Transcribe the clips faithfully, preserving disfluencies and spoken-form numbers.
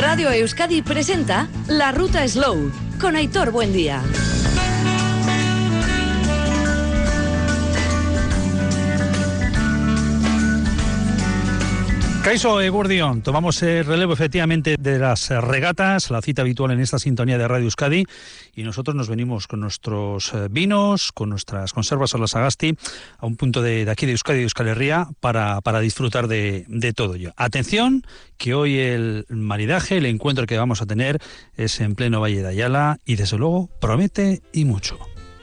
Radio Euskadi presenta La Ruta Slow con Aitor Buendía. Kaixo Eguerdión, tomamos el relevo efectivamente de las regatas, la cita habitual en esta sintonía de Radio Euskadi, y nosotros nos venimos con nuestros vinos, con nuestras conservas Olasagasti, a un punto de, de aquí de Euskadi, de Euskal Herria, para, para disfrutar de, de todo ello. Atención, que hoy el maridaje, el encuentro que vamos a tener es en pleno Valle de Ayala y desde luego promete y mucho.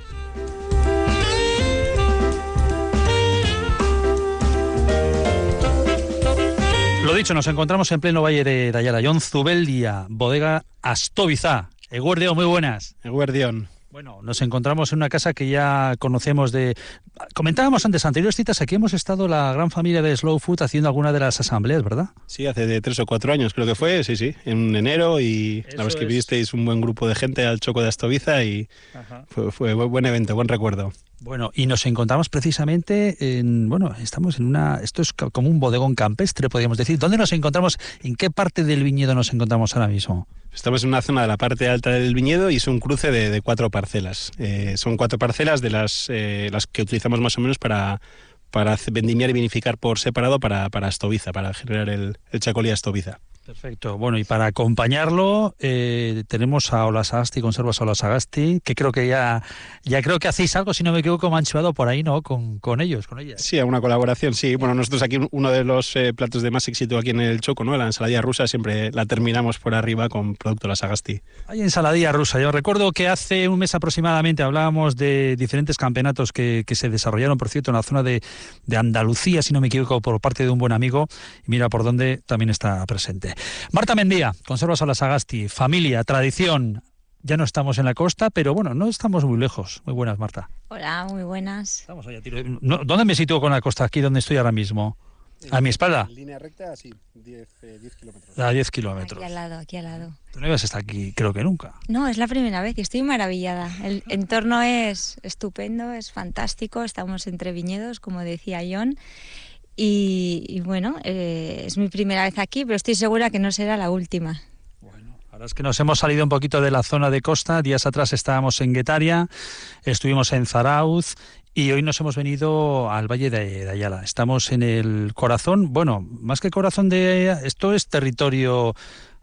Lo dicho, nos encontramos en pleno Valle de Ayala. Jon Zubeldia, bodega Astobiza. Eguerdión, muy buenas. Eguerdión. Bueno, nos encontramos en una casa que ya conocemos de... Comentábamos antes, anteriores citas, aquí hemos estado la gran familia de Slow Food haciendo alguna de las asambleas, ¿verdad? Sí, hace de tres o cuatro años creo que fue, sí, sí, en enero, y Eso la vez que es. visteis un buen grupo de gente al Choco de Astobiza y fue, fue buen evento, buen recuerdo. Bueno, y nos encontramos precisamente en, bueno, estamos en una, esto es como un bodegón campestre, podríamos decir. ¿Dónde nos encontramos? ¿En qué parte del viñedo nos encontramos ahora mismo? Estamos en una zona de la parte alta del viñedo y es un cruce de, de cuatro parcelas. Eh, son cuatro parcelas de las, eh, las que utilizamos más o menos para, para vendimiar y vinificar por separado para, para Astobiza, para generar el, el chacolí Astobiza. Perfecto. Bueno, y para acompañarlo eh, tenemos a Olasagasti, Conservas Olasagasti, que creo que ya ya creo que hacéis algo, si no me equivoco, manchado por ahí, ¿no? Con, con ellos, con ellas. Sí, una colaboración, sí. Bueno, nosotros aquí uno de los eh, platos de más éxito aquí en el Choco, ¿no? La ensaladilla rusa, siempre la terminamos por arriba con producto Olasagasti. Hay ensaladilla rusa. Yo recuerdo que hace un mes aproximadamente hablábamos de diferentes campeonatos que, que se desarrollaron, por cierto, en la zona de, de Andalucía, si no me equivoco, por parte de un buen amigo, y mira por dónde también está presente. Marta Mendía, Conservas Olasagasti, familia, tradición. Ya no estamos en la costa, pero bueno, no estamos muy lejos. Muy buenas, Marta. Hola, muy buenas. Estamos allá, tiro. No, ¿dónde me sitúo con la costa? Aquí donde estoy ahora mismo. ¿A mi espalda? En línea recta, sí, diez kilómetros. A diez kilómetros. Aquí al lado, aquí al lado. Tú no ibas hasta aquí, creo que nunca. No, es la primera vez y estoy maravillada. El entorno es estupendo, es fantástico. Estamos entre viñedos, como decía Jon. Y, y bueno, eh, es mi primera vez aquí, pero estoy segura que no será la última. Bueno, ahora es que nos hemos salido un poquito de la zona de costa. Días atrás estábamos en Guetaria, estuvimos en Zarauz y hoy nos hemos venido al Valle de, de Ayala. Estamos en el corazón, bueno, más que corazón de... Esto es territorio...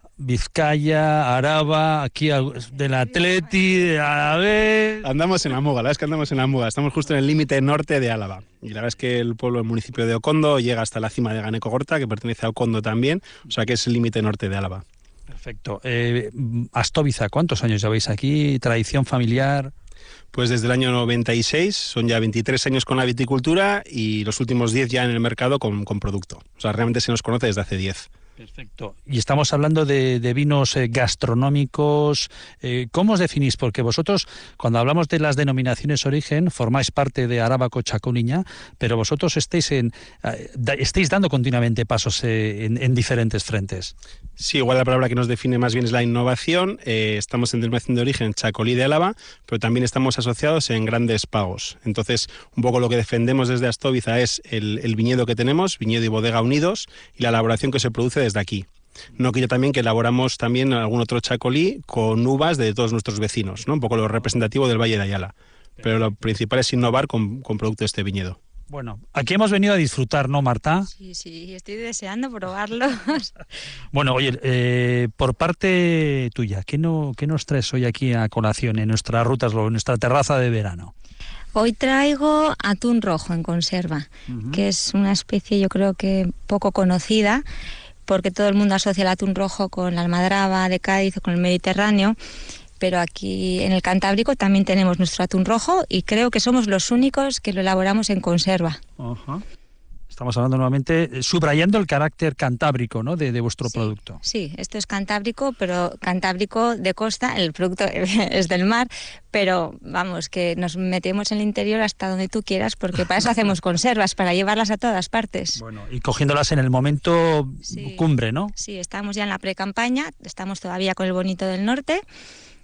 Vizcaya, Araba, aquí del Atleti, de Alavés. Andamos en la Muga, la verdad es que andamos en la Muga. Estamos justo en el límite norte de Álava. Y la verdad es que el pueblo, el municipio de Okondo, llega hasta la cima de Ganekogorta, que pertenece a Okondo también. O sea que es el límite norte de Álava. Perfecto. Eh, Astobiza, ¿cuántos años lleváis aquí? ¿Tradición familiar? Pues desde el año noventa y seis, son ya veintitrés años con la viticultura y los últimos diez ya en el mercado con, con producto. O sea, realmente se nos conoce desde hace diez. Perfecto. Y estamos hablando de, de vinos eh, gastronómicos. Eh, ¿Cómo os definís? Porque vosotros, cuando hablamos de las denominaciones origen, formáis parte de Arábago Chaconiña, pero vosotros estáis, en, eh, da, estáis dando continuamente pasos eh, en, en diferentes frentes. Sí, igual la palabra que nos define más bien es la innovación. Eh, estamos en denominación de origen Chacolí de Álava, pero también estamos asociados en grandes pagos. Entonces, un poco lo que defendemos desde Astobiza es el, el viñedo que tenemos, viñedo y bodega unidos, y la elaboración que se produce desde aquí. No quita también que elaboramos también algún otro chacolí con uvas de todos nuestros vecinos, ¿no? Un poco lo representativo del Valle de Ayala. Pero lo principal es innovar con, con producto de este viñedo. Bueno, aquí hemos venido a disfrutar, ¿no, Marta? Sí, sí, estoy deseando probarlos. Bueno, oye, eh, por parte tuya, ¿qué, no, ¿qué nos traes hoy aquí a colación en nuestras rutas, en nuestra terraza de verano? Hoy traigo atún rojo en conserva, uh-huh. que es una especie yo creo que poco conocida, porque todo el mundo asocia el atún rojo con la almadraba de Cádiz o con el Mediterráneo, pero aquí en el Cantábrico también tenemos nuestro atún rojo y creo que somos los únicos que lo elaboramos en conserva. Uh-huh. Estamos hablando nuevamente, subrayando el carácter cantábrico, ¿no?, de, de vuestro sí, producto. Sí, esto es cantábrico, pero cantábrico de costa, el producto es del mar, pero vamos, que nos metemos en el interior hasta donde tú quieras, porque para eso hacemos conservas, para llevarlas a todas partes. Bueno, y cogiéndolas en el momento sí, cumbre, ¿no? Sí, estamos ya en la pre-campaña, estamos todavía con el bonito del norte,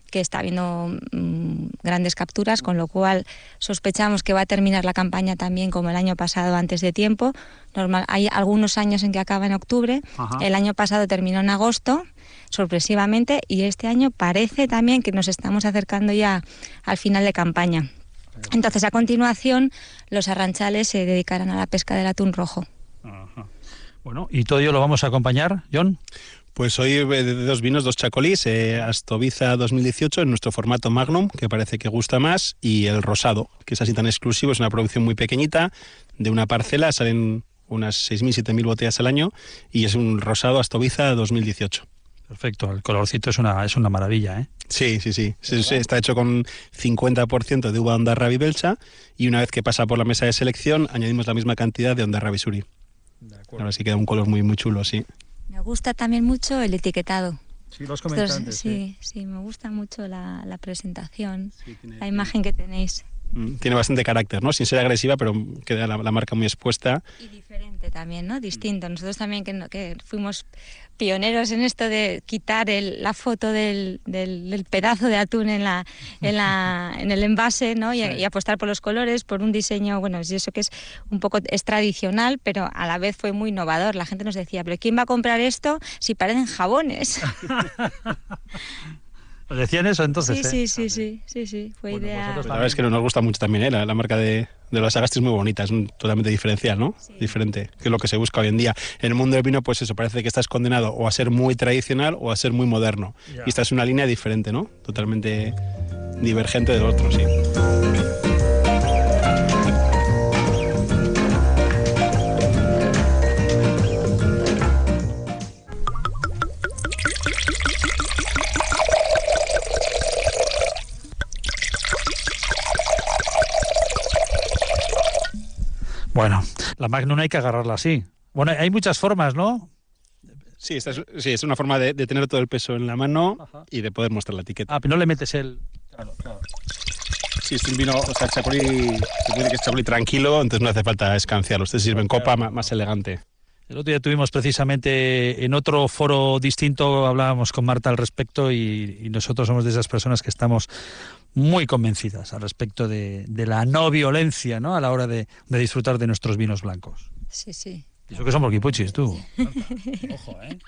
que está habiendo mmm, grandes capturas, con lo cual sospechamos que va a terminar la campaña también como el año pasado, antes de tiempo. Normal, hay algunos años en que acaba en octubre. Ajá. El año pasado terminó en agosto, sorpresivamente, y este año parece también que nos estamos acercando ya al final de campaña. Entonces, a continuación, los arranchales se dedicarán a la pesca del atún rojo. Ajá. Bueno, ¿y todo ello lo vamos a acompañar, John? Pues hoy de dos vinos, dos chacolís, eh, Astoviza dos mil dieciocho en nuestro formato Magnum, que parece que gusta más, y el rosado, que es así tan exclusivo, es una producción muy pequeñita, de una parcela, salen unas seis mil, siete mil botellas al año, y es un rosado Astoviza dos mil dieciocho. Perfecto, el colorcito es una, es una maravilla, ¿eh? Sí, sí, sí, sí, sí, está hecho con cincuenta por ciento de uva Ondarra Belcha, y una vez que pasa por la mesa de selección, añadimos la misma cantidad de Ondarra Suri. Ahora sí queda un color muy, muy chulo, sí. Me gusta también mucho el etiquetado. Sí, los comentantes. Sí, sí, sí, me gusta mucho la, la presentación, sí, tiene, la imagen que tenéis. Tiene bastante carácter, ¿no? Sin ser agresiva, pero queda la, la marca muy expuesta. Y diferente también, ¿no? Distinto. Nosotros también que, que fuimos pioneros en esto de quitar el, la foto del, del, del pedazo de atún en la en la en el envase, ¿no? Y, sí. y apostar por los colores, por un diseño, bueno, eso que es un poco es tradicional, pero a la vez fue muy innovador. La gente nos decía, pero ¿quién va a comprar esto si parecen jabones? ¿Os decían eso entonces? Sí, ¿eh? sí, sí, sí, sí, sí, fue bueno, idea. Pues la verdad es que nos gusta mucho también, ¿eh? La, la marca de, de los Sagasti es muy bonita, es un, totalmente diferencial, ¿no? Sí. Diferente, que es lo que se busca hoy en día. En el mundo del vino, pues eso, parece que estás condenado o a ser muy tradicional o a ser muy moderno. Yeah. Y esta es una línea diferente, ¿no? Totalmente divergente del otro, sí. Bueno, la Magnum hay que agarrarla así. Bueno, hay muchas formas, ¿no? Sí, esta es, sí, es una forma de, de tener todo el peso en la mano. Ajá. Y de poder mostrar la etiqueta. Ah, pero no le metes el... Claro, claro. Sí, es un vino, o sea, chacolí, se puede que es chacolí tranquilo, entonces no hace falta escanciarlo. Usted sirve en copa más, más elegante. El otro día tuvimos precisamente en otro foro distinto, hablábamos con Marta al respecto y, y nosotros somos de esas personas que estamos muy convencidas al respecto de, de la no violencia, ¿no? A la hora de, de disfrutar de nuestros vinos blancos. Sí, sí. Y eso que somos guipuchis, tú. Ojo, ¿eh?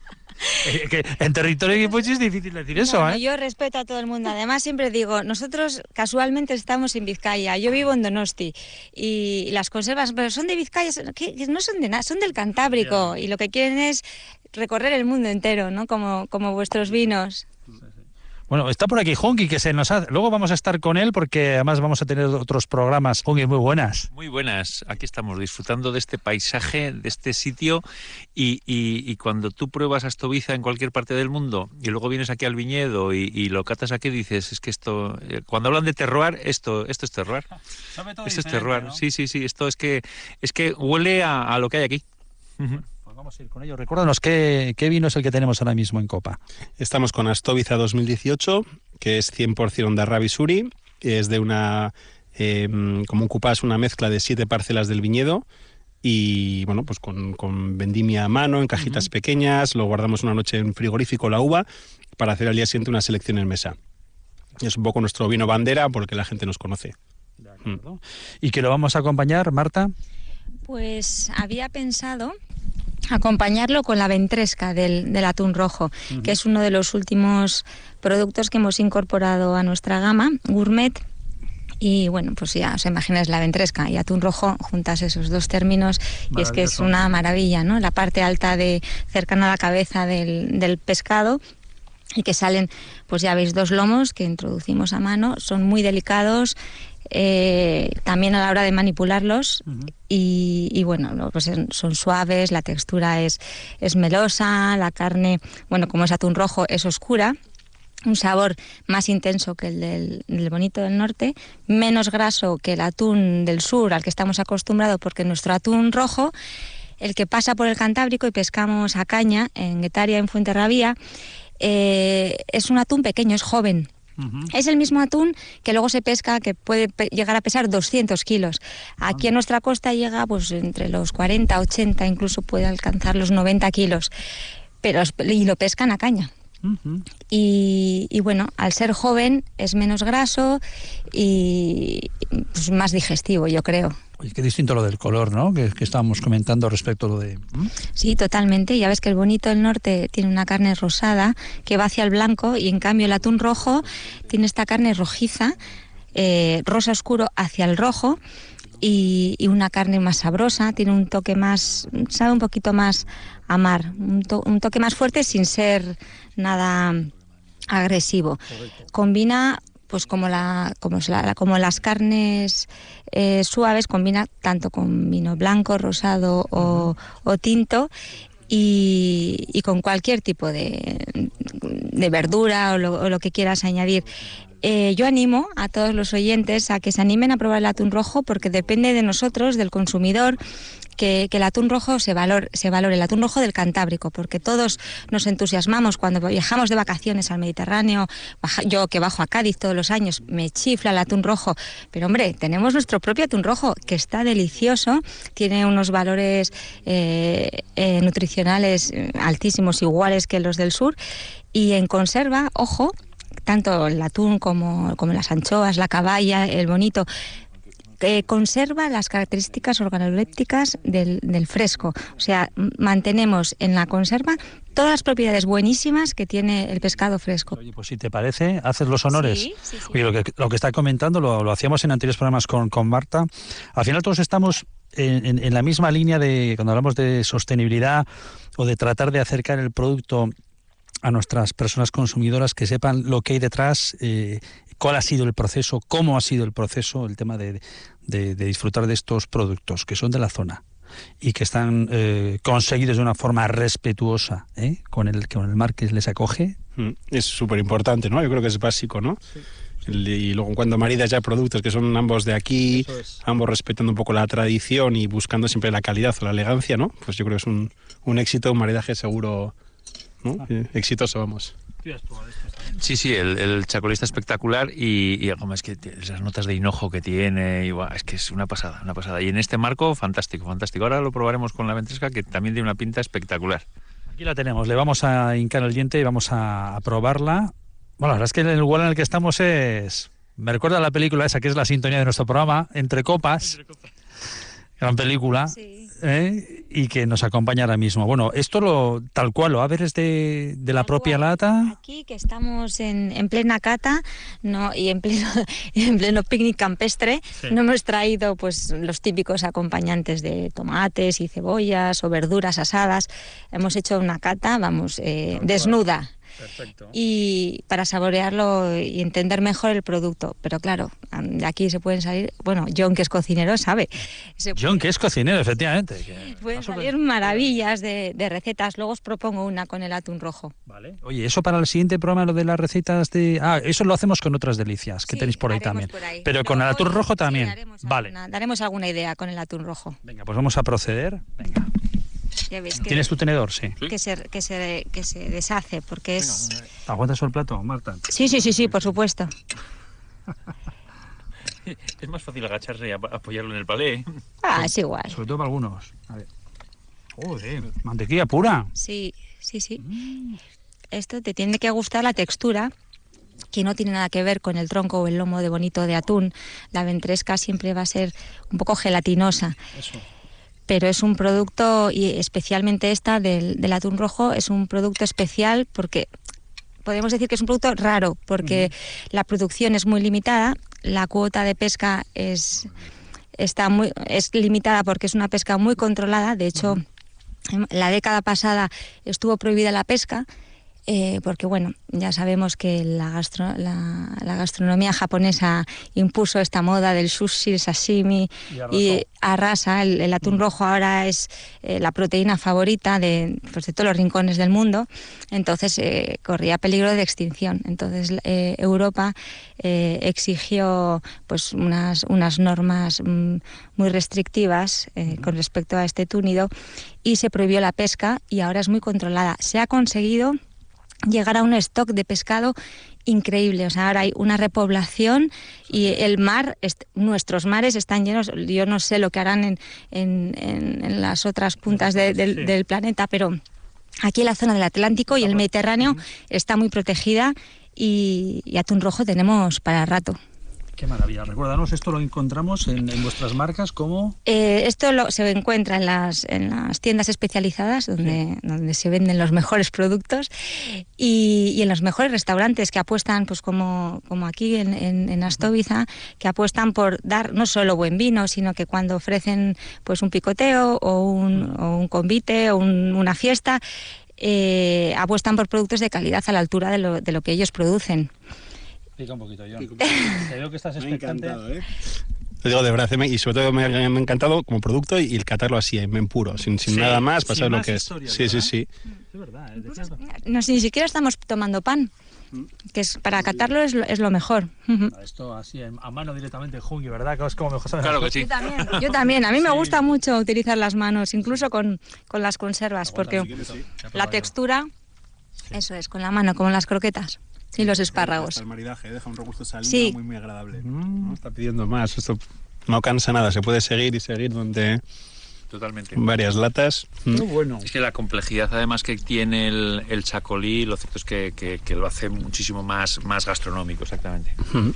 Eh, que en territorio guipuchi es difícil decir eso, no, ¿eh? Yo respeto a todo el mundo. Además, siempre digo, nosotros casualmente estamos en Vizcaya. Yo vivo en Donosti y las conservas, pero son de Vizcaya, que no son de nada, son del Cantábrico. Yeah. Y lo que quieren es recorrer el mundo entero, ¿no? Como, como vuestros vinos. Bueno, está por aquí Junki, que se nos hace... Luego vamos a estar con él porque además vamos a tener otros programas. Junki, muy buenas. Muy buenas. Aquí estamos disfrutando de este paisaje, de este sitio y, y, y cuando tú pruebas Astoviza en cualquier parte del mundo y luego vienes aquí al viñedo y, y lo catas aquí, dices, es que esto... Cuando hablan de terroir, esto, esto es terroir. Esto es terroir, ¿no? Sí, sí, sí. Esto es que, es que huele a, a lo que hay aquí. Uh-huh. Vamos a ir con ello. Recuérdanos, ¿qué, ¿qué vino es el que tenemos ahora mismo en copa? Estamos con Astoviza dos mil dieciocho, que es cien por ciento Ondarra Suri, que es de una, eh, como un cupás, una mezcla de siete parcelas del viñedo y, bueno, pues con, con vendimia a mano, en cajitas uh-huh. pequeñas, lo guardamos una noche en frigorífico la uva para hacer al día siguiente una selección en mesa. Es un poco nuestro vino bandera porque la gente nos conoce. De acuerdo. Mm. ¿Y que lo vamos a acompañar, Marta? Pues había pensado acompañarlo con la ventresca del, del atún rojo, uh-huh. que es uno de los últimos productos que hemos incorporado a nuestra gama gourmet. Y bueno, pues ya os imagináis la ventresca y atún rojo, juntas esos dos términos y es que es una maravilla, ¿no? La parte alta de cercana a la cabeza del, del pescado y que salen, pues ya veis, dos lomos que introducimos a mano, son muy delicados. Eh, también a la hora de manipularlos uh-huh. y, y bueno, pues son suaves, la textura es, es melosa, la carne, bueno, como es atún rojo, es oscura, un sabor más intenso que el del, del bonito del norte, menos graso que el atún del sur al que estamos acostumbrados, porque nuestro atún rojo, el que pasa por el Cantábrico y pescamos a caña en Guetaria, en Fuenterrabía, eh, es un atún pequeño, es joven. Uh-huh. Es el mismo atún que luego se pesca, que puede pe- llegar a pesar doscientos kilos. Aquí en nuestra costa llega pues entre los cuarenta, ochenta, incluso puede alcanzar los noventa kilos. Pero, y lo pescan a caña. Uh-huh. y, y bueno, al ser joven es menos graso y pues, más digestivo, yo creo. Oye, qué distinto lo del color, ¿no? Que, que estábamos comentando respecto a lo de... ¿Mm? Sí, totalmente. Ya ves que el bonito del norte tiene una carne rosada que va hacia el blanco y en cambio el atún rojo tiene esta carne rojiza, eh, rosa oscuro hacia el rojo y, y una carne más sabrosa, tiene un toque más, sabe un poquito más a mar, un, to, un toque más fuerte sin ser nada agresivo. Correcto. Combina... pues como la como, la, como las carnes eh, suaves, combina tanto con vino blanco, rosado o, o tinto y, y con cualquier tipo de, de verdura o lo, o lo que quieras añadir. Eh, yo animo a todos los oyentes a que se animen a probar el atún rojo porque depende de nosotros, del consumidor, que, que el atún rojo se valore, se valore, el atún rojo del Cantábrico, porque todos nos entusiasmamos cuando viajamos de vacaciones al Mediterráneo. Baja, yo que bajo a Cádiz todos los años, me chifla el atún rojo, pero hombre, tenemos nuestro propio atún rojo, que está delicioso, tiene unos valores eh, eh, nutricionales altísimos, iguales que los del sur, y en conserva, ojo, tanto el atún como, como las anchoas, la caballa, el bonito, que conserva las características organolépticas del, del fresco. O sea, mantenemos en la conserva todas las propiedades buenísimas que tiene el pescado fresco. Oye, pues si te parece, haces los honores. Sí, sí, sí. Oye, lo que, lo que está comentando lo, lo hacíamos en anteriores programas con, con Marta. Al final todos estamos en, en, en la misma línea de cuando hablamos de sostenibilidad o de tratar de acercar el producto a nuestras personas consumidoras, que sepan lo que hay detrás, eh, cuál ha sido el proceso, cómo ha sido el proceso, el tema de, de, de disfrutar de estos productos que son de la zona y que están eh, conseguidos de una forma respetuosa ¿eh? con, el, con el mar que les acoge. Es súper importante, ¿no? Yo creo que es básico, ¿no? Sí. Y luego cuando maridas ya productos que son ambos de aquí, es. ambos respetando un poco la tradición y buscando siempre la calidad o la elegancia, ¿no? Pues yo creo que es un, un éxito, un maridaje seguro, ¿no? Ah. Eh, exitoso, vamos. Sí, sí, el, el chacolí está espectacular y, y como es que esas notas de hinojo que tiene, y, wow, es que es una pasada, una pasada. Y en este marco, fantástico, fantástico. Ahora lo probaremos con la ventresca, que también tiene una pinta espectacular. Aquí la tenemos, le vamos a hincar el diente y vamos a, a probarla. Bueno, la verdad es que el lugar en el que estamos es... Me recuerda a la película esa, que es la sintonía de nuestro programa, Entre Copas. Entre Copas. Gran película. Sí. ¿eh? Y que nos acompaña ahora mismo. Bueno, esto lo tal cual lo abres de, de la propia lata. Aquí que estamos en, en plena cata, no, y en pleno en pleno picnic campestre, sí. No hemos traído pues los típicos acompañantes de tomates y cebollas o verduras asadas. Hemos hecho una cata, vamos, eh, desnuda. Perfecto. Y para saborearlo y entender mejor el producto. Pero claro, de aquí se pueden salir... Bueno, John, que es cocinero, sabe. Se John, puede, que es cocinero, efectivamente. Que pueden salir sobre... maravillas de, de recetas. Luego os propongo una con el atún rojo. Vale. Oye, eso para el siguiente programa, lo de las recetas de... Ah, eso lo hacemos con otras delicias que sí, tenéis por ahí también. Por ahí. Pero Luego, con el atún rojo también. Sí, daremos vale. Alguna, daremos alguna idea con el atún rojo. Venga, pues vamos a proceder. Venga. Ya ves que, ¿Tienes tu tenedor? Sí. Que se, que se, que se deshace, porque es... Venga, ¿aguantas el plato, Marta? Sí, sí, sí, sí, por supuesto. Es más fácil agacharse y apoyarlo en el palé. Ah, es igual. Sobre todo para algunos. A ver. Joder, mantequilla pura. Sí, sí, sí. Mm. Esto te tiene que gustar la textura, que no tiene nada que ver con el tronco o el lomo de bonito de atún. La ventresca siempre va a ser un poco gelatinosa. Eso. Pero es un producto, y especialmente esta del, del atún rojo, es un producto especial porque podemos decir que es un producto raro, porque uh-huh. la producción es muy limitada, la cuota de pesca es, está muy, es limitada porque es una pesca muy controlada. De hecho, uh-huh. la década pasada estuvo prohibida la pesca, Eh, porque bueno, ya sabemos que la, gastro, la, la gastronomía japonesa impuso esta moda del sushi, el sashimi y, y arrasa. El, el atún mm. rojo ahora es eh, la proteína favorita de, pues, de todos los rincones del mundo, entonces eh, corría peligro de extinción. Entonces eh, Europa eh, exigió pues unas, unas normas mm, muy restrictivas eh, mm. con respecto a este túnido y se prohibió la pesca y ahora es muy controlada. Se ha conseguido llegar a un stock de pescado increíble. O sea, ahora hay una repoblación y el mar, est- nuestros mares están llenos. Yo no sé lo que harán en, en, en, en las otras puntas de, del, sí. del planeta, pero Aquí la zona del Atlántico y el Mediterráneo está muy protegida y, y atún rojo tenemos para rato. Qué maravilla. Recuérdanos, esto lo encontramos en, en vuestras marcas como... Eh, esto lo, se encuentra en las, en las tiendas especializadas donde, sí. donde se venden los mejores productos y, y en los mejores restaurantes que apuestan, pues como, como aquí en, en, en Astoviza, que apuestan por dar no solo buen vino, sino que cuando ofrecen pues un picoteo o un, o un convite o un, una fiesta, eh, apuestan por productos de calidad a la altura de lo, de lo que ellos producen. Pica un poquito, John. Te veo que estás expectante. ¿eh? Lo digo de verdad, y sobre todo me ha, me ha encantado como producto y el catarlo así, en puro, sin, sin sí, nada más, pasar lo que historia, es. Sí, ¿verdad? sí, sí. Es verdad, es Incluso, no, si ni siquiera estamos tomando pan, que es para catarlo es lo, es lo mejor. Esto así, a mano directamente, Jungi, ¿verdad? Que es como mejor. Claro que sí. Yo también, yo también. A mí me sí. gusta mucho utilizar las manos, incluso con, con las conservas, porque si quieres, sí. la textura, sí. eso es, con la mano, como las croquetas. Y los espárragos. El maridaje deja un regusto salino sí. muy, muy agradable. Mm. ¿No? Está pidiendo más. Esto no cansa nada. Se puede seguir y seguir donde... Totalmente. Varias latas. Muy bueno. Es que la complejidad además que tiene el, el chacolí, lo cierto es que, que, que lo hace muchísimo más, más gastronómico, exactamente. Mm.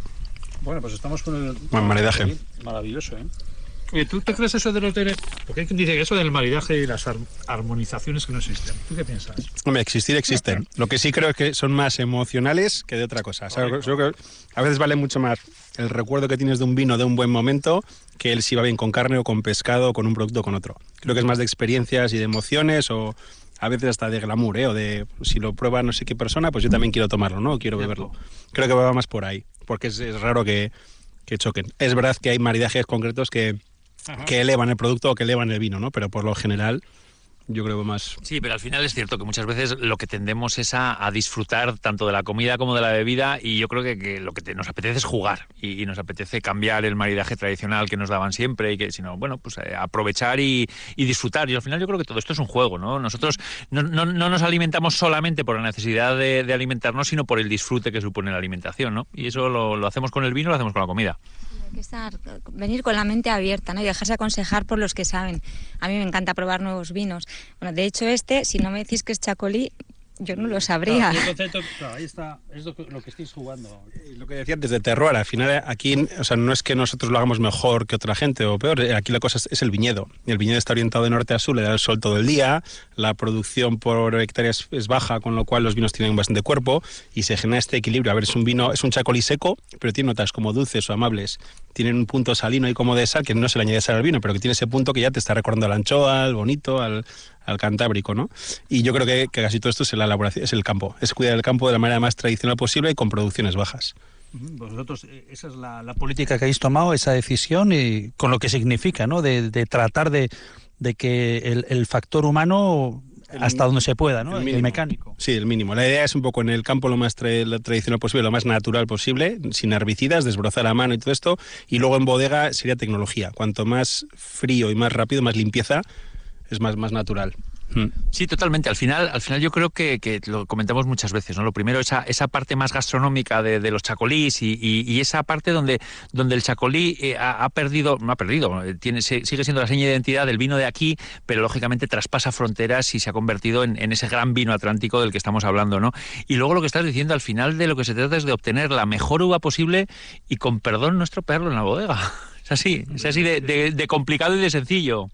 Bueno, pues estamos con el... Buen maridaje. Maravilloso, ¿eh? Oye, ¿tú te crees eso de los de... Porque hay quien dice que eso del maridaje y las armonizaciones que no existen. ¿Tú qué piensas? Hombre, existir existen. Lo que sí creo es que son más emocionales que de otra cosa. O sea, creo que a veces vale mucho más el recuerdo que tienes de un vino de un buen momento que el si va bien con carne o con pescado o con un producto o con otro. Creo que es más de experiencias y de emociones o a veces hasta de glamour, ¿eh? O de si lo prueba no sé qué persona, pues yo también quiero tomarlo, ¿no? O quiero beberlo. Creo que va más por ahí, porque es, es raro que, que choquen. Es verdad que hay maridajes concretos que... Ajá. que elevan el producto o que elevan el vino, ¿no? Pero por lo general yo creo más... Sí, pero al final es cierto que muchas veces lo que tendemos es a, a disfrutar tanto de la comida como de la bebida y yo creo que, que lo que te, nos apetece es jugar y, y nos apetece cambiar el maridaje tradicional que nos daban siempre y que, sino, bueno, pues eh, aprovechar y, y disfrutar. Y al final yo creo que todo esto es un juego, ¿no? Nosotros no, no, no nos alimentamos solamente por la necesidad de, de alimentarnos, sino por el disfrute que supone la alimentación, ¿no? Y eso lo, lo hacemos con el vino, lo hacemos con la comida. Hay que estar, venir con la mente abierta, ¿no? Y dejarse aconsejar por los que saben. A mí me encanta probar nuevos vinos. Bueno, de hecho este, si no me decís que es chacolí, yo no lo sabría. Claro, el concepto, claro, ahí está, es lo que, lo que estáis jugando. Lo que decía antes de terroir, al final aquí, o sea, no es que nosotros lo hagamos mejor que otra gente o peor, aquí la cosa es, es el viñedo. El viñedo está orientado de norte a sur, le da el sol todo el día, la producción por hectárea es, es baja, con lo cual los vinos tienen bastante cuerpo y se genera este equilibrio. A ver, es un vino, es un chacolí seco, pero tiene notas como dulces o amables. Tienen un punto salino y como de sal, que no se le añade sal al vino, pero que tiene ese punto que ya te está recordando a la anchoa, al bonito, al, al cantábrico, ¿no? Y yo creo que, que casi todo esto es la elaboración, es el campo, es cuidar el campo de la manera más tradicional posible y con producciones bajas. Vosotros, esa es la, la política que habéis tomado, esa decisión y con lo que significa, ¿no? De, de tratar de, de que el, el factor humano... El, hasta donde se pueda, ¿no? El, el mecánico. Sí, el mínimo. La idea es un poco en el campo lo más tra lo tradicional posible, lo más natural posible, sin herbicidas, desbrozar a mano y todo esto. Y luego en bodega sería tecnología. Cuanto más frío y más rápido, más limpieza, es más, más natural. Sí, totalmente. Al final, al final yo creo que, que lo comentamos muchas veces, ¿no? Lo primero, esa, esa parte más gastronómica de, de los chacolís y, y, y esa parte donde, donde el chacolí eh, ha, ha perdido, no ha perdido, tiene, sigue siendo la seña de identidad del vino de aquí, pero lógicamente traspasa fronteras y se ha convertido en, en ese gran vino atlántico del que estamos hablando, ¿no? Y luego lo que estás diciendo, al final de lo que se trata es de obtener la mejor uva posible y con perdón no estropearlo en la bodega. Es así, es así de, de, de complicado y de sencillo.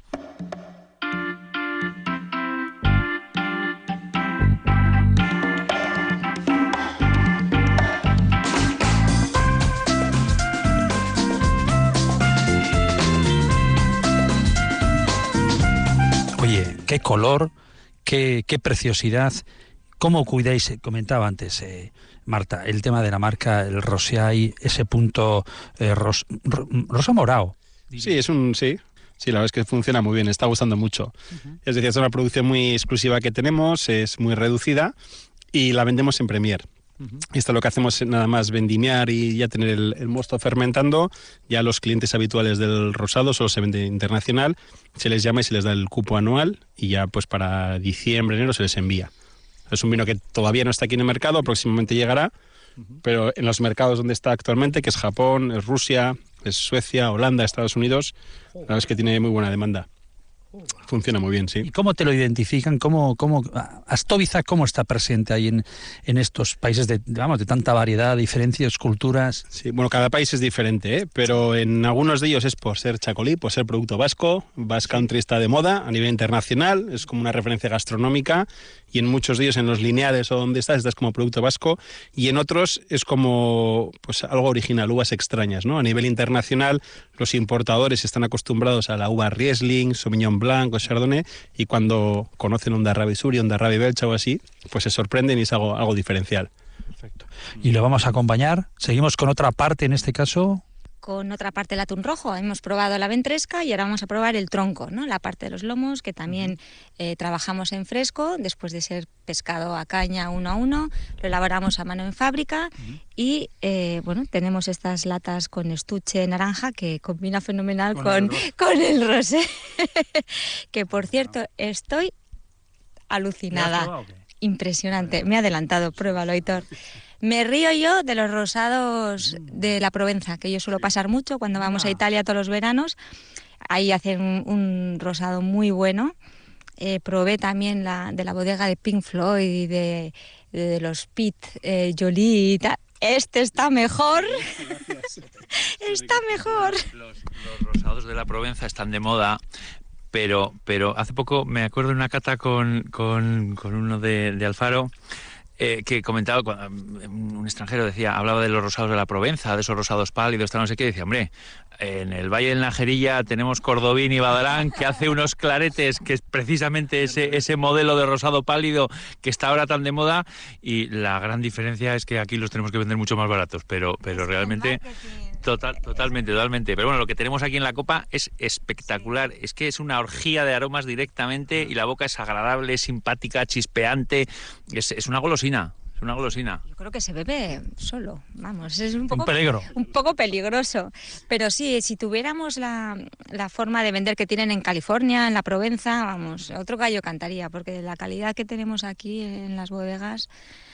Qué color, qué, qué preciosidad, cómo cuidáis, comentaba antes eh, Marta, el tema de la marca, el Rosé, ese punto eh, ros, ro, rosa morado. Sí, es un sí. Sí, la verdad es que funciona muy bien, está gustando mucho. Uh-huh. Es decir, es una producción muy exclusiva que tenemos, es muy reducida y la vendemos en Premier. Uh-huh. Esto lo que hacemos es nada más vendimiar y ya tener el, el mosto fermentando. Ya los clientes habituales del rosado solo se vende internacional, se les llama y se les da el cupo anual y ya pues para diciembre, enero se les envía. Es un vino que todavía no está aquí en el mercado, próximamente llegará, uh-huh. pero en los mercados donde está actualmente, que es Japón, es Rusia, es Suecia, Holanda, Estados Unidos, la verdad es que tiene muy buena demanda. Funciona muy bien, sí. ¿Y cómo te lo identifican? ¿Cómo, cómo Astóviza cómo está presente ahí en, en estos países de, vamos, de tanta variedad, diferencias, culturas? Sí, bueno, cada país es diferente, ¿eh? Pero en algunos de ellos es por ser chacolí, por ser producto vasco. Basque Country está de moda a nivel internacional, es como una referencia gastronómica, y en muchos de ellos, en los lineales o donde estás, estás como producto vasco, y en otros es como pues algo original, uvas extrañas, ¿no? A nivel internacional, los importadores están acostumbrados a la uva Riesling, Sauvignon Blanc o Chardonnay, y cuando conocen un Darrabe Suri, un Darrabe Belcha o así, pues se sorprenden y es algo, algo diferencial. Perfecto. Y lo vamos a acompañar. Seguimos con otra parte, en este caso... Con otra parte del atún rojo. Hemos probado la ventresca y ahora vamos a probar el tronco, ¿no? La parte de los lomos, que también eh, trabajamos en fresco, después de ser pescado a caña uno a uno, lo elaboramos a mano en fábrica y eh, bueno, tenemos estas latas con estuche naranja que combina fenomenal con, con, el, con el rosé. Que por cierto, estoy alucinada. Impresionante. Me he adelantado, pruébalo, Aitor. Me río yo de los rosados de la Provenza, que yo suelo pasar mucho cuando vamos a Italia todos los veranos. Ahí hacen un, un rosado muy bueno. Eh, probé también la de la bodega de Pink Floyd y de, de, de los Pit eh, Jolie y tal. Este está mejor. Está mejor. Los, los rosados de la Provenza están de moda. Pero, pero hace poco me acuerdo de una cata con, con, con uno de, de Alfaro, eh, que comentaba, cuando, un extranjero decía, hablaba de los rosados de la Provenza, de esos rosados pálidos, tal, no sé qué, y decía, hombre, en el Valle del Najerilla tenemos Cordobín y Badalán, que hace unos claretes, que es precisamente ese, ese modelo de rosado pálido que está ahora tan de moda, y la gran diferencia es que aquí los tenemos que vender mucho más baratos, pero, pero realmente... Total, totalmente, totalmente. Pero bueno, lo que tenemos aquí en la copa es espectacular. Es que es una orgía de aromas directamente y la boca es agradable, es simpática, chispeante. Es, es una golosina. Es una golosina. Yo creo que se bebe solo, vamos, es un poco, un peligro. Un poco peligroso. Pero sí, si tuviéramos la, la forma de vender que tienen en California, en la Provenza, vamos, otro gallo cantaría, porque la calidad que tenemos aquí en las bodegas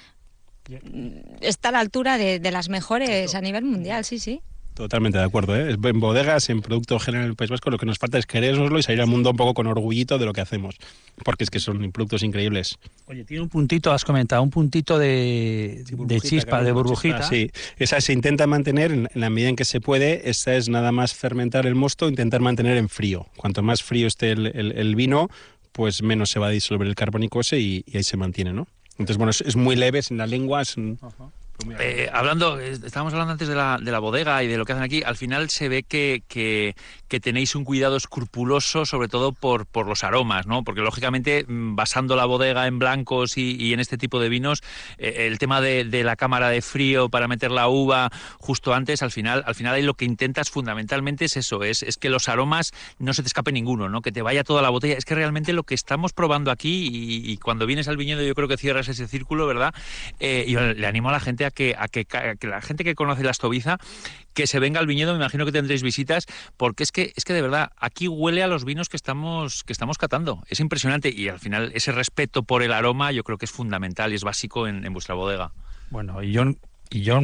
está a la altura de, de las mejores a nivel mundial, sí, sí. Totalmente de acuerdo, ¿eh? En bodegas, en producto general del País Vasco, lo que nos falta es querérnoslo y salir al mundo un poco con orgullito de lo que hacemos, porque es que son productos increíbles. Oye, tiene un puntito, has comentado, un puntito de, sí, de chispa, claro, de burbujita. Chispa, sí, esa se intenta mantener en, en la medida en que se puede. Esa es nada más fermentar el mosto, intentar mantener en frío. Cuanto más frío esté el, el, el vino, pues menos se va a disolver el carbónico ese y, y ahí se mantiene, ¿no? Entonces, bueno, es, es muy leve, es en la lengua, es un... Ajá. Eh, hablando, estábamos hablando antes de la, de la bodega y de lo que hacen aquí. Al final se ve que, que, que tenéis un cuidado escrupuloso, sobre todo por, por los aromas, ¿no? Porque lógicamente, basando la bodega en blancos y, y en este tipo de vinos, eh, el tema de, de la cámara de frío para meter la uva justo antes, al final, al final ahí lo que intentas fundamentalmente es eso, es, es que los aromas no se te escape ninguno, ¿no? Que te vaya toda la botella. Es que realmente lo que estamos probando aquí, y, y cuando vienes al viñedo yo creo que cierras ese círculo, ¿verdad? Eh, yo le animo a la gente a Que, a, que, a que la gente que conoce la Astóviza, que se venga al viñedo. Me imagino que tendréis visitas, porque es que es que de verdad aquí huele a los vinos que estamos que estamos catando. Es impresionante, y al final ese respeto por el aroma yo creo que es fundamental y es básico en, en vuestra bodega. Bueno, y yo y yo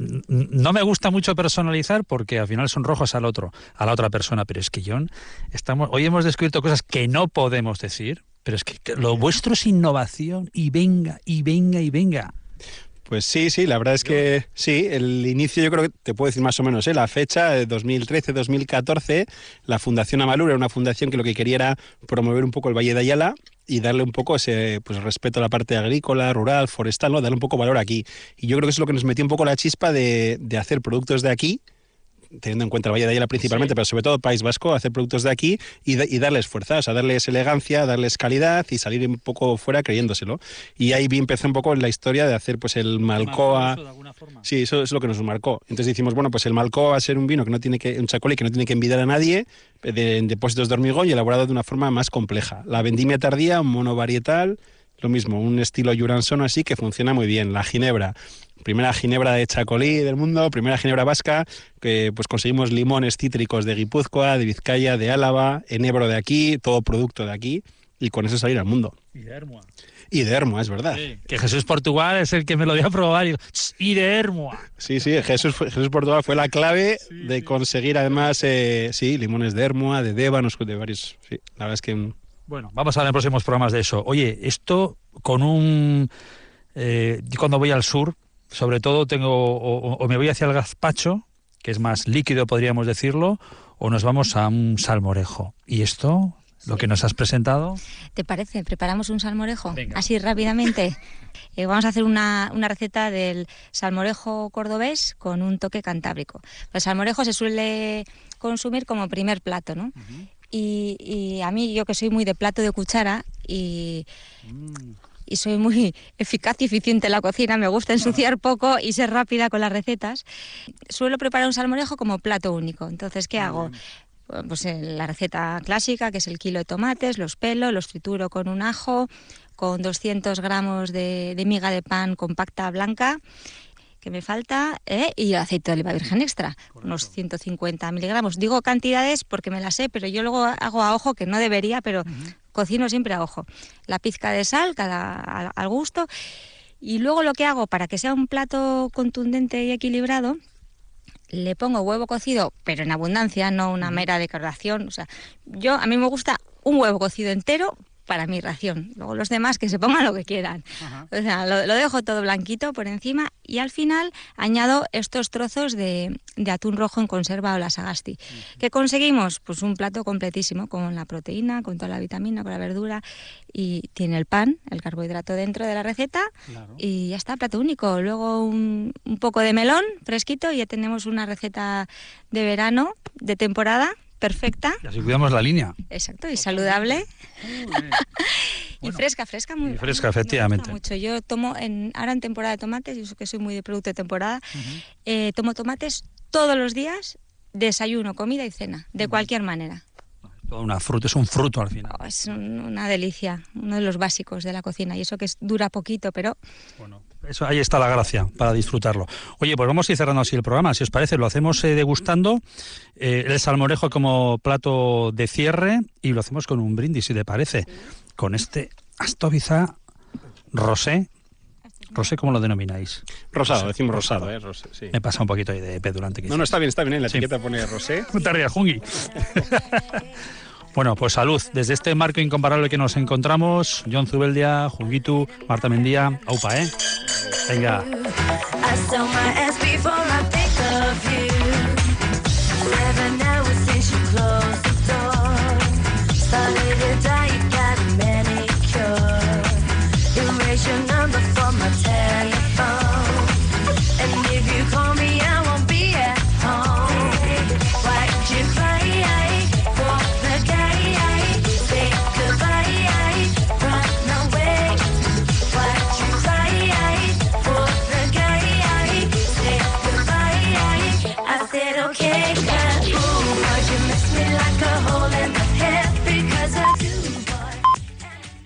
no me gusta mucho personalizar, porque al final son rojos al otro, a la otra persona, pero es que John, estamos hoy hemos descubierto cosas que no podemos decir, pero es que lo vuestro es innovación, y venga y venga y venga. Pues sí, sí, la verdad es que sí, el inicio yo creo que te puedo decir más o menos, ¿eh? La fecha, dos mil trece dos mil catorce, la Fundación Amalur era una fundación que lo que quería era promover un poco el Valle de Ayala y darle un poco ese pues respeto a la parte agrícola, rural, forestal, ¿no? Darle un poco valor aquí. Y yo creo que eso es lo que nos metió un poco la chispa de, de hacer productos de aquí, teniendo en cuenta el Valle de Ayala principalmente, sí, pero sobre todo País Vasco, hacer productos de aquí y, de, y darles fuerza, o sea, darles elegancia, darles calidad y salir un poco fuera creyéndoselo. Y ahí empezó un poco en la historia de hacer pues el Malcoa. Sí, eso es lo que nos marcó. Entonces decimos, bueno, pues el Malcoa va a ser un vino que no tiene que, un chacolí que no tiene que envidiar a nadie, de, en depósitos de hormigón y elaborado de una forma más compleja. La vendimia tardía, un monovarietal, lo mismo, un estilo Jurançon así que funciona muy bien. La ginebra, primera ginebra de chacolí del mundo, primera ginebra vasca, que pues conseguimos limones cítricos de Guipúzcoa, de Vizcaya, de Álava, enebro de aquí, todo producto de aquí. y con eso salir al mundo. Y de Hermua. Y de Hermua, es verdad. Sí, que Jesús Portugal es el que me lo dio a probar y, y de Hermua. Sí, sí, Jesús, Jesús Portugal fue la clave sí, de sí. conseguir además, eh, sí, limones de Hermua, de Débanos, de varios, sí, la verdad es que... Bueno, vamos a ver en próximos programas de eso. Oye, esto con un... Eh, cuando voy al sur, sobre todo tengo o, o me voy hacia el gazpacho, que es más líquido, podríamos decirlo, o nos vamos a un salmorejo. ¿Y esto, lo que nos has presentado? ¿Te parece? ¿Preparamos un salmorejo? Venga. Así rápidamente. Eh, vamos a hacer una, una receta del salmorejo cordobés con un toque cantábrico. El salmorejo se suele consumir como primer plato, ¿no? Uh-huh. Y, y a mí, yo que soy muy de plato de cuchara y, mm. y soy muy eficaz y eficiente en la cocina, me gusta ensuciar poco y ser rápida con las recetas, suelo preparar un salmorejo como plato único. Entonces, ¿qué hago? Pues la receta clásica, que es el kilo de tomates, los pelo, los trituro con un ajo, con doscientos gramos de, de miga de pan compacta blanca, que me falta, ¿eh? Y aceite de oliva virgen extra, correcto, unos ciento cincuenta miligramos. Digo cantidades porque me las sé, pero yo luego hago a ojo, que no debería, pero uh-huh. cocino siempre a ojo. La pizca de sal, cada al, al gusto. Y luego lo que hago para que sea un plato contundente y equilibrado, le pongo huevo cocido, pero en abundancia, no una mera decoración. O sea, yo a mí me gusta un huevo cocido entero para mi ración. Luego los demás que se pongan lo que quieran. Ajá. O sea, lo, lo dejo todo blanquito por encima y al final añado estos trozos de, de atún rojo en conserva o la sagasti. Uh-huh. ¿Qué conseguimos? Pues un plato completísimo con la proteína, con toda la vitamina, con la verdura y tiene el pan, el carbohidrato dentro de la receta, claro, y ya está, plato único. Luego un, un poco de melón fresquito y ya tenemos una receta de verano, de temporada, perfecta. Y así cuidamos la línea. Exacto, y saludable. Bueno, y fresca, fresca. Muy, y fresca, efectivamente. Me gusta mucho. Yo tomo, en, ahora en temporada de tomates, y eso que soy muy de producto de temporada, uh-huh. eh, tomo tomates todos los días, desayuno, comida y cena, de uh-huh. cualquier manera. Toda una fruta, es un fruto al final. Oh, es un, una delicia, uno de los básicos de la cocina, y eso que es, dura poquito, pero... Bueno, eso, ahí está la gracia, para disfrutarlo. Oye, pues vamos a ir cerrando así el programa, si os parece, lo hacemos eh, degustando eh, el salmorejo como plato de cierre y lo hacemos con un brindis, si te parece, con este Astóviza Rosé. Rosé, ¿cómo lo denomináis? Rosado, rosé, decimos rosado. rosado. ¿eh? Rosé, sí. Me pasa un poquito ahí de pedulante. No, no, está bien, está bien, en la sí. etiqueta pone rosé. No te rías, Jungui. Bueno, pues salud. Desde este marco incomparable que nos encontramos, Jon Zubeldia, Junguitu, Marta Mendía, aupa, ¿eh? Venga.